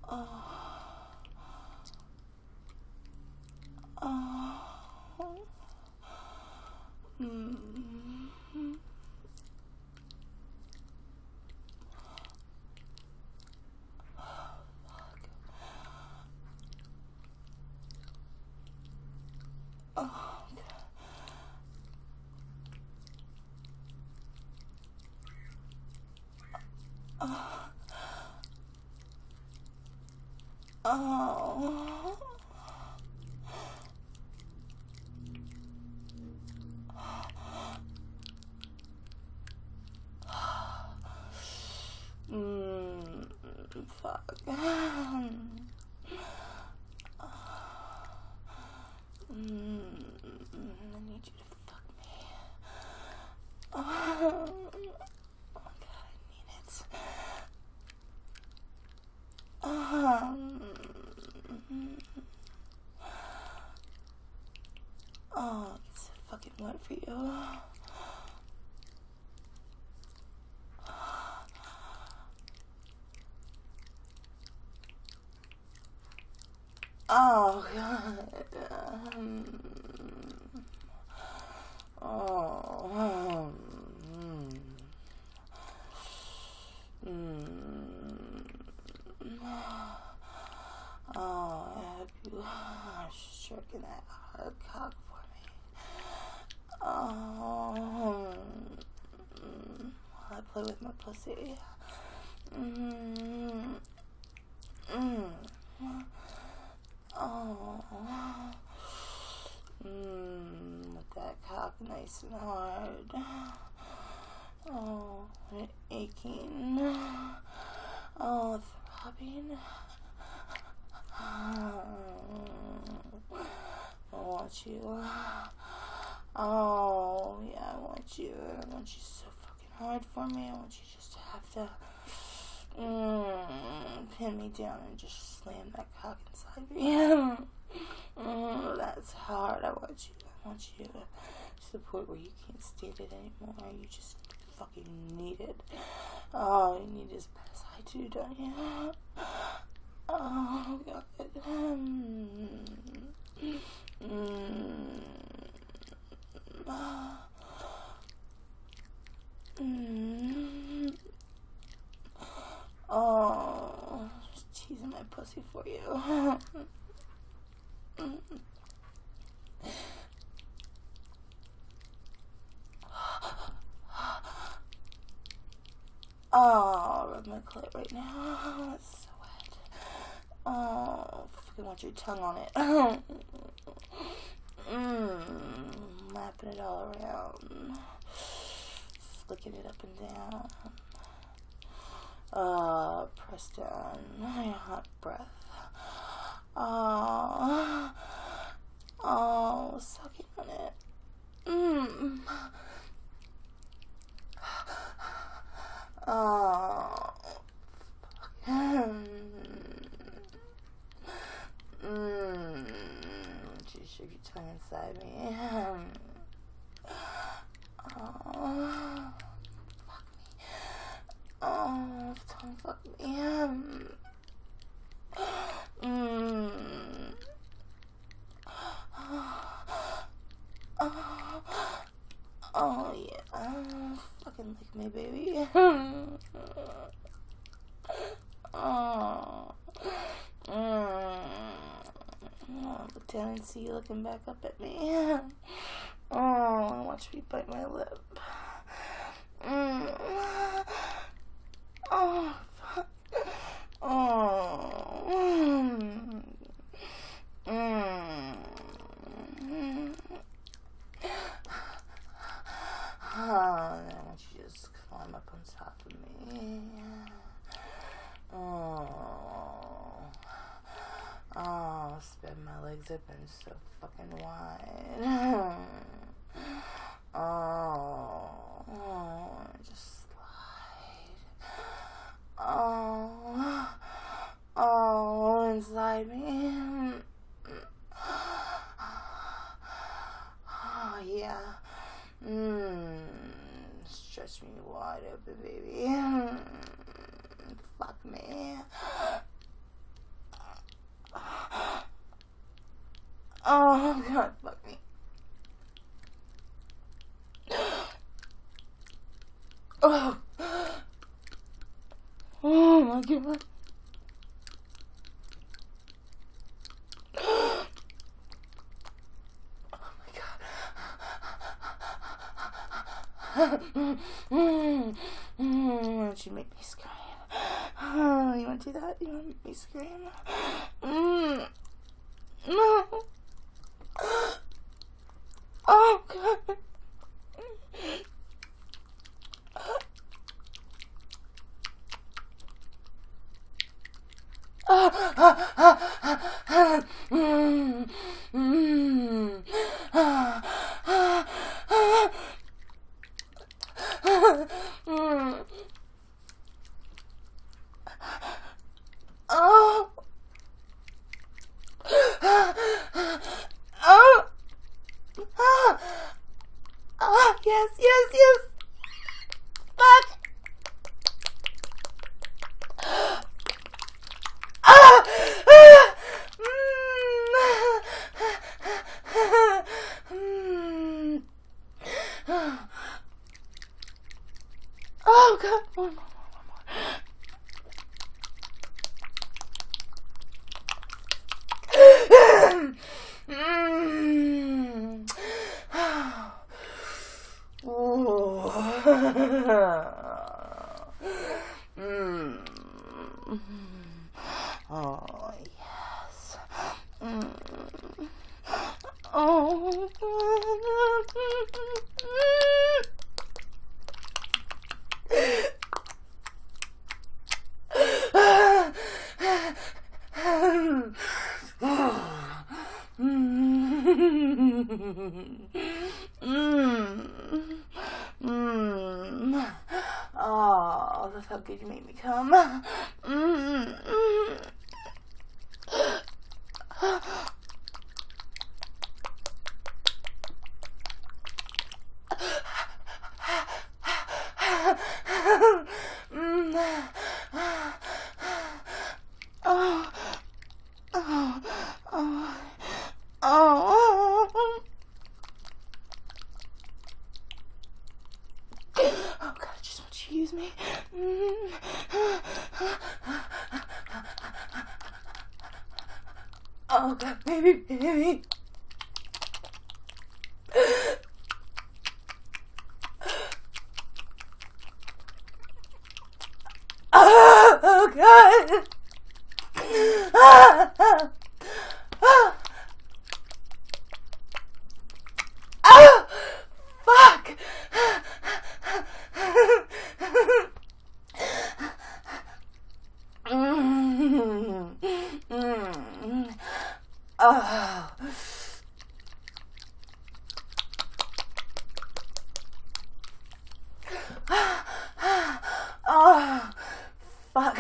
Fuck. I need you to fuck me. Oh God, I need it. It's fucking wet for you. Oh God. I hope you stroking that hard cock for me. While I play with my pussy. With that cock nice and hard. And aching. Throbbing. I want you. Oh, yeah, I want you. I want you so fucking hard for me. I want you just to have to pin me down and just slam that cock inside me. That's hard. I want you to the point where you can't stand it anymore. You just fucking need it. Oh, you need it as bad as I do, don't you? Oh, God. Oh, just teasing my pussy for you. Oh, rub my clit right now. It's so wet. Oh, fucking want your tongue on it. Lapping it all around. Flicking it up and down. Press down my hot breath. Sucking on it. Just shake your tongue inside me. Fuck me. Tongue fuck me. Oh yeah, fucking lick me, baby. Look down and see you looking back up at me. Watch me bite my lip. Fuck. I want you to just climb up on top of me. Spread my legs open so fucking wide. Just slide. Inside me. Yeah. Stretch me wide open, baby. Fuck me. god. You make me scream. Oh, you want to do that? You want to make me scream? No. Oh, God. Yes. Fuck. Oh, God. One more. Oh, yes. Oh. Oh, that's how good you make me come. Oh, God, I just want you to use me. Oh, God, baby. Oh, God. Fuck. Oh, fuck.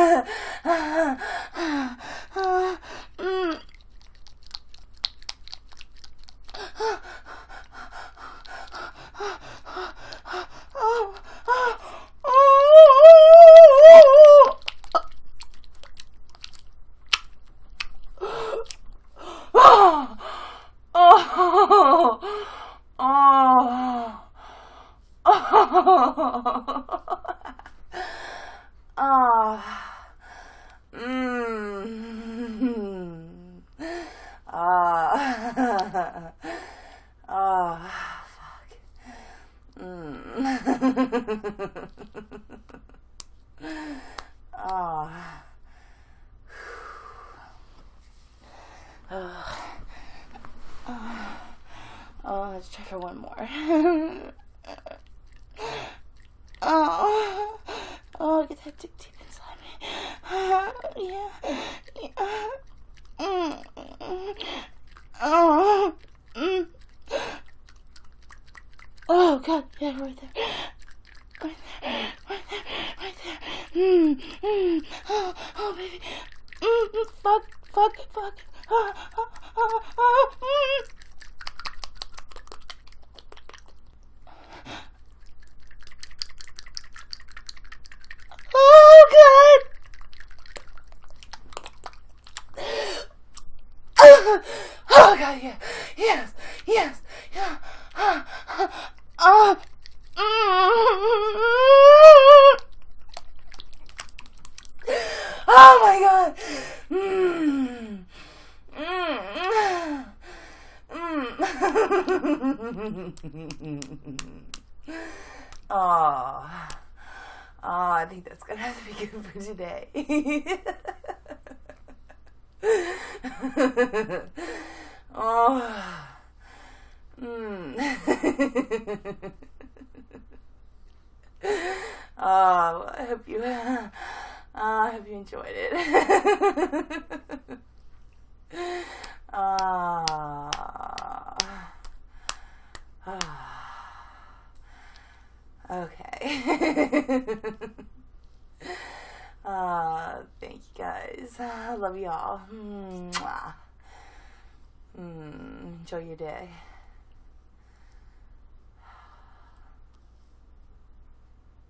Let's try for one more. Get that dick deep inside me. Yeah. Oh, God, yeah, right there. Right there. Oh, baby. Fuck. Oh, God. Oh, God, yeah. Yes. Yeah. Oh, I think that's gonna have to be good for today. Oh, oh, I hope you enjoyed it. Okay. Thank you guys. I love y'all. Enjoy your day.